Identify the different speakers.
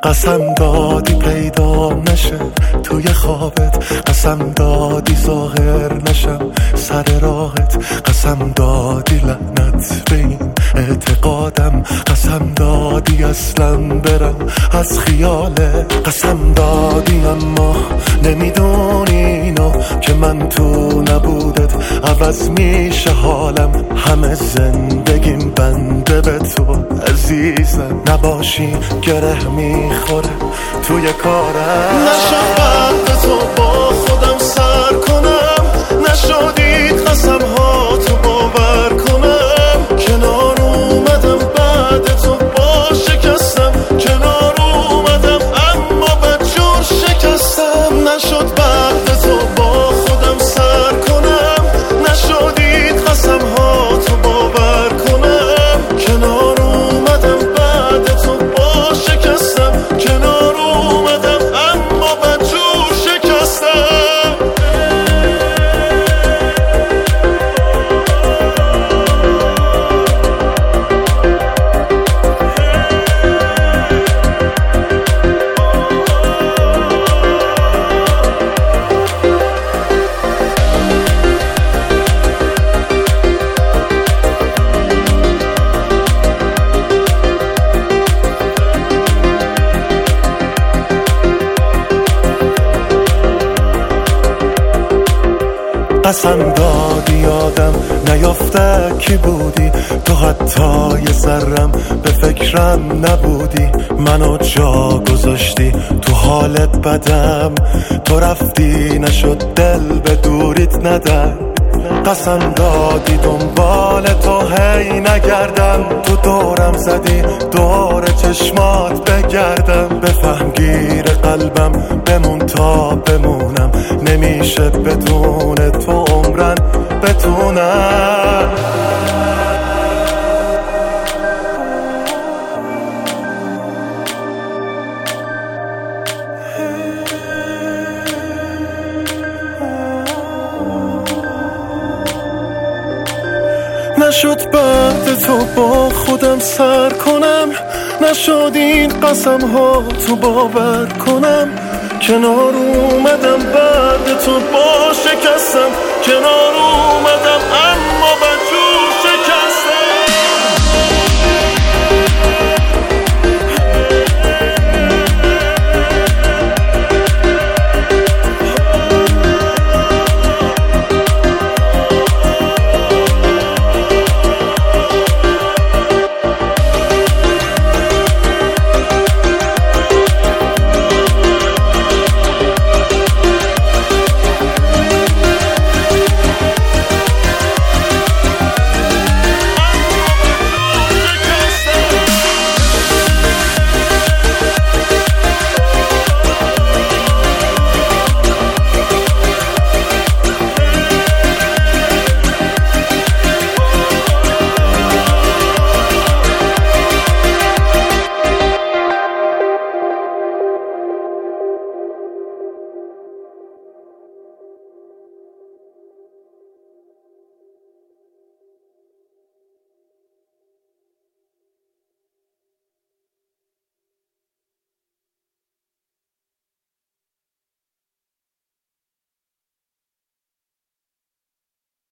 Speaker 1: قسم دادی پیدا نشه توی خوابت، قسم دادی ظاهر نشم سر راهت، قسم دادی لعنت به این اعتقادم، قسم دادی اصلا برم از خیالت، قسم دادی اما نمیدونی اینو که من تو نبودت عوض میشه حالم، همه زندگیم بنده به تو عزیزم، نباشی گره میخوره توی کارم. نشد بعد تو با خودم سر کنم، نشدید قسم ها تو باور کنم، کنار اومدم بعد تو با شکستم، کنار اومدم اما بدجور شکستم. نشد بعد تو با خودم سر کنم، نشدید قسم ها تو باور کنم، کنار اومدم بعد تو با شکستم، کنار اومدم اما بدجور شکستم. قسم دادی یادم نیافته کی بودی، تو حتی یه ذرم به فکرم نبودی، منو جا گذاشتی تو حالت بدم، تو رفتی نشد دل به دوریت ندم، قسم دادی دنبال تو هی نگردم، تو دورم زدی دور چشمات بگردم، بفهم گیر قلبم بمون تا بمونم، نمیشه بدون تو عمرن بتونم. نشد بعد تو با خودم سر کنم، نشد این قسم ها تو باور کنم، کنار اومدم بعد تو با شکستم، کنار اومدم اما